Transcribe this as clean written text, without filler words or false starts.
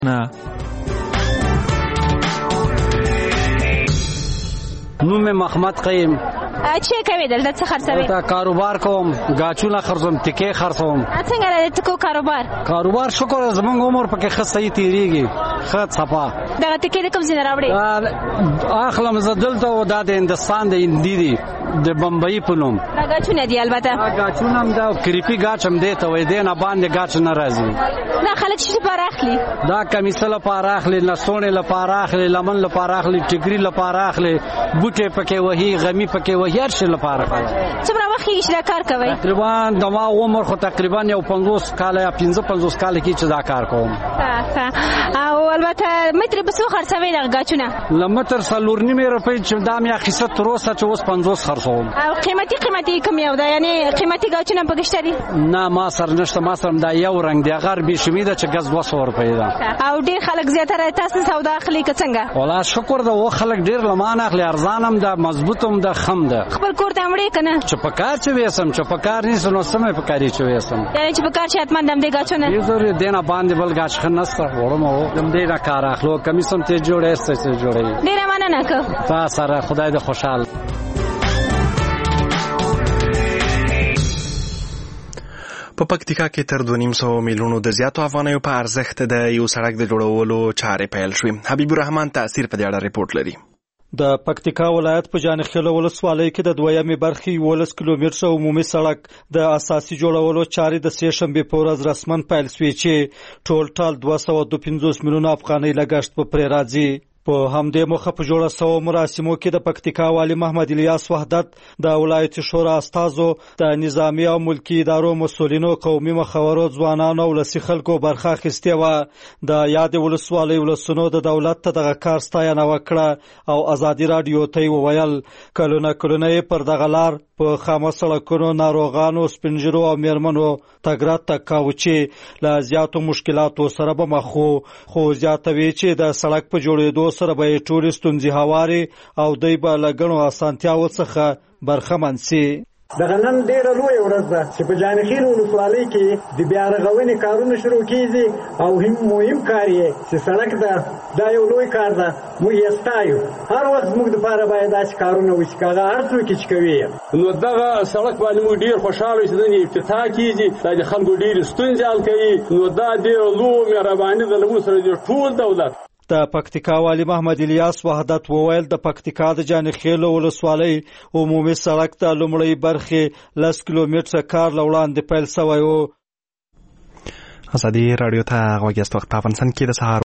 نوم محمد قیم. چه کوي دلته څه خرڅوي؟ دا کاروبار کوم، گاچونه خرڅوم، تکې خرڅوم. څنګه د تکو کاروبار شکر زمونږ عمر پکې ښه صحیح تیریږي، ښه صفا. دغه تکې د کوم ځای نه راوړي؟ اخلم زه دلته او دا د هندوستان د هندي دي، د بمبئی په نوم. دا گاچونه دي البته. گاچونه هم دا کریپي گاچ هم دی ته وایي، دی نه باندې گاچ نه راځي. دا خلک څه لپاره اخلي؟ دا کمیسه لپاره اخلي، لسونې لپاره اخلي، لمن لپاره اخلي، ټیکري لپاره اخلي، بوټي پکې وهي، غمی پکې وهي، هر شي لپاره. څومره وخت کې دا کار کوي؟ تقریبا د ما عمر خو تقریبا یو 50 کال یا 55 کال کې چې دا کار کوم. او البته متر به څو خرڅوي دا گاچونه؟ لمتر 4.5 روپۍ چې دا مې اخیسته تر اوسه چې اوس 50 خرڅوم. او قیمتي کوم یو دا، یعنی قیمتي گاچونه پکې شته دي؟ نه ما سره نشته، ما سره دا یو رنگ دی، غر به شمیده چې غز 200 روپۍ ده. او ډیر خلک زیاتره تاسو سودا اخلي که څنګه؟ والله شکر ده، و خلک ډیر لمان اخلي، ارزانم ده، مضبوطم ده، خم ده. خپل کور ته وړي کنه؟ چې په کار چې وېسم، چې په کار نه سنو سمې په کاری چې وېسم، یعنی چې په کار چې اتمن دم دې گاچونه یې زوري دینه باندې بل گاچ خنسته ورم او دم دې را کار اخلو، کمیسم ته جوړې ست جوړې. ډیر مننه که تا سره خدای دې خوشحال. په پکتیکا کې تر 2.5 میلیونو د زیاتو افغانیو په ارزښت د یو سړک د جوړولو چارې پیل شوې. حبیب الرحمن تاثیر په دې اړه ریپورت لري. د پکتیکا ولایت په جانخیل ولسوالۍ کې د 2مې برخې 11 کیلومتره عمومي سړک د اساسي جوړولو چارې د سې شنبې په ورځ رسمن پیل شوې چې ټول 252 میلیونه افغانۍ لګښت په پرې راځي. په همدې مخه په جوړه سوو مراسمو کې د پکتیکا والی محمد الیاس وحدت، د ولایتي شورا استازو، د نظامی او ملکی ادارو مسؤلینو، قومي مخورو، ځوانانو او ولسي خلکو برخه اخیستې وه. د یاد ولسوالۍ ولسونو د دولت ته دغه کار ستاینه وکړه او ازادي راډیو ته وویل کلونه یې پر دغه لار په خامه سړکونو ناروغانو، سپینږیرو او میرمنو تګ راتګ کاوه چې له زیاتو مشکلاتو سره به مخ وو، خو زیاتوي چې د سړک په جوړېدو سره به یې ټولې ستونزې هواري او دوی به له ګڼو اسانتیاوو څخه برخمن سي. دغه نن ډیره لوی ورځ ده چې په جانخیل ولسوالۍ کې د بیا رغونې کارونه شروع کیږي او مهم کار یې چې سړک ده، دا یو لوی کار ده، موږ یې ستایو. هر وخت موږ دپاره باید داسې کارونه وشي، که هغه هر څوک چې کوي. نو دغه سړک باندې موږ ډېر خوشحاله چې نن افتتاح کیږي، دا د خلکو ډېرې ستونزې حل کوي. نو دا ډېره لویه مهرباني ده له موږ سره د ټول دولت. د پکتیکا والی محمد الیاس وحدت وویل د پکتیکا د جانخیل ولسوالۍ عمومي سړک د لومړۍ برخې 10 کیلومتره کار له وړاندې پیل شوی و. ازادي راډیو ته غوږ یاست. وخت په افغانستان کې د سهار